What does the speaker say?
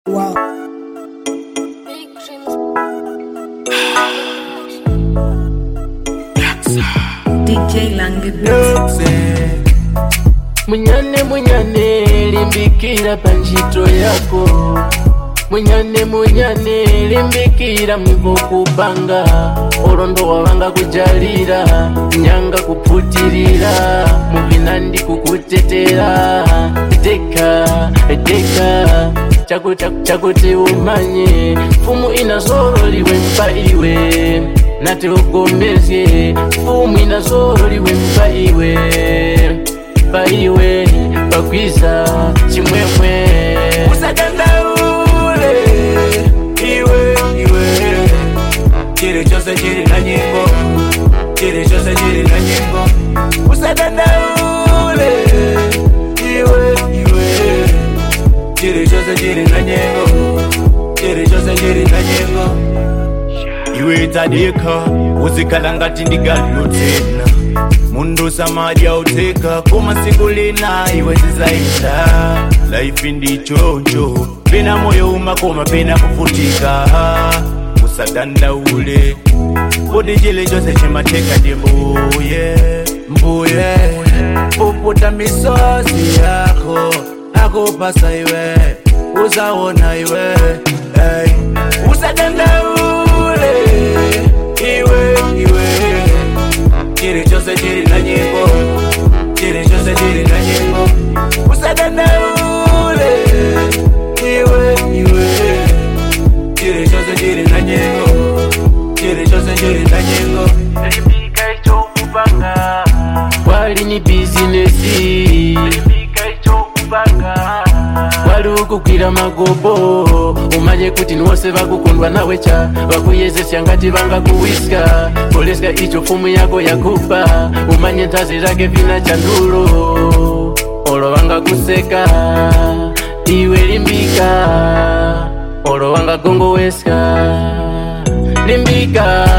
Wow. DJ Lange Munyane munyane limbikira panjito yako. Munyane munyane limbikira mwivo kupanga. Orondo wawanga kujalira, nyanga kuputirira, muvinandi kukutetera. Deka chakuti umanye, fumu inazoliwe mpa iwe. Nate ugomezye, fumu inazoliwe mpa iwe. Paiwe, bakwiza, chimwemwe. Usadandaule, iwe chiri chose chiri na nyimbo, chiri chose chiri na nyimbo. Usadandaule, iwe chiri chose chiri na nyimbo, chiri chose chiri na nyimbo. Iwe tadika, uzikala ngati ndigalilo tena. Mundu samadya uteka kuma siku lina iwe zizaisha. Life ndi choncho, pena moyo umakoma pena kufutika. Usadandaule, kodi chile chose chimateka ndi mbuye. Puputa misozi yako, akupasa iwe, uzaona iwe. Hey. Usadandaule, iwe chiri chose chiri na nyimbo, chiri chose chiri na nyimbo. Usadandaule, iwe chiri chose chiri na nyimbo, chiri chose chiri na nyimbo. Limbika icho kupanga, wali ni bizinesi. Limbika icho kupanga, wali ukukwira magobo. Umanye kuti nwose vakukundwa nawecha, vakuyezesya ngati vanga kuwiska. Poleska icho fumu yako yakupa, umanye ntazi rake vina chandulo. Olo vanga kuseka, iwe limbika. Olo vanga gongo weska, limbika.